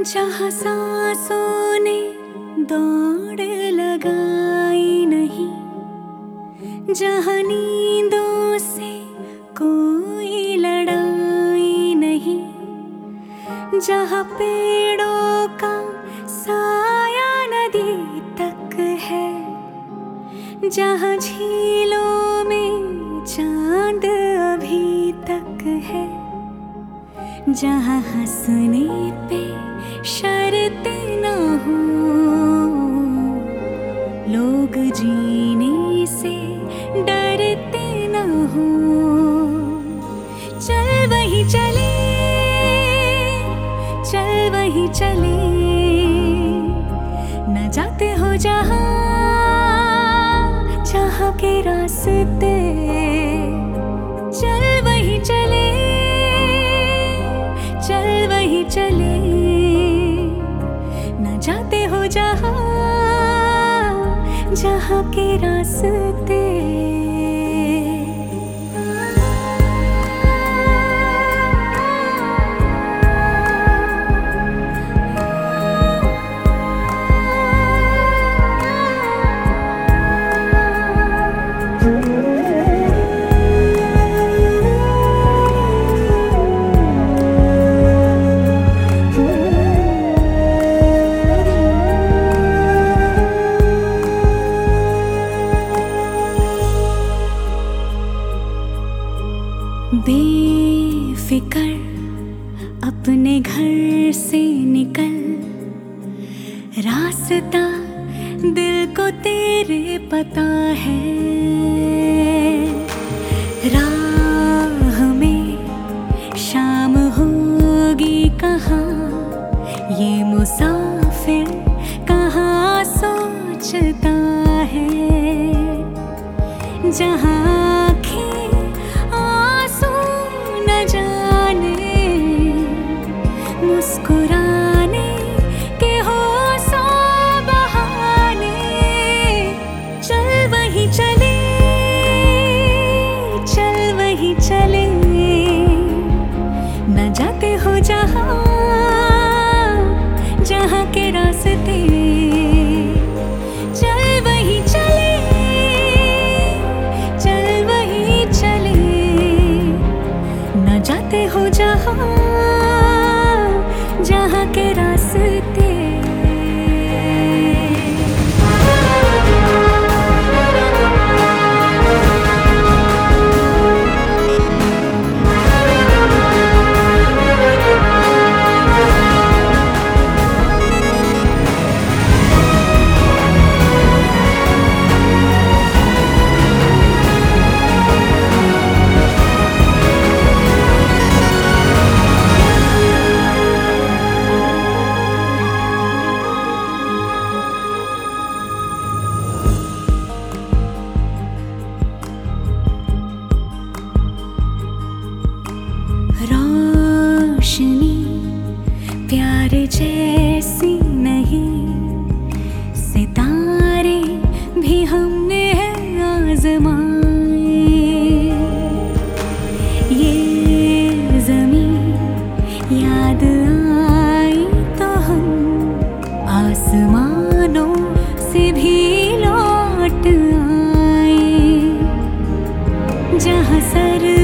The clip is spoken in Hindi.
जहाँ सांसों ने दौड़ लगाई नहीं, जहाँ नींदों से कोई लड़ाई नहीं, जहाँ पेड़ों का साया नदी तक है, जहाँ झीलों में चांद अभी तक है, जहाँ हंसने पे शर्तें न हो, लोग जीने से डरते न हो। चल वही चले, चल वही चले, न जाते हो जहाँ जहाँ के रास्ते। चल वही चले, चल वही चले, न जाते हो जहाँ जहाँ के रास्ते। बेफिकर अपने घर से निकल, रास्ता दिल को तेरे पता है। राह में शाम होगी कहाँ, ये मुसाफिर कहाँ सोचता है। जहाँ मुस्कुराने के हो सौ बहाने। चल वही चले, चल वही चले, न जाते हो जहाँ जहाँ के रास्ते। चल वही चले, चल वही चले, न जाते हो जहाँ जहाँ के रास्ते। रोशनी प्यार जैसी नहीं, सितारे भी हमने है आज़माए। ये ज़मीं याद आई तो हम आसमानों से भी लौट आए। जहाँ सर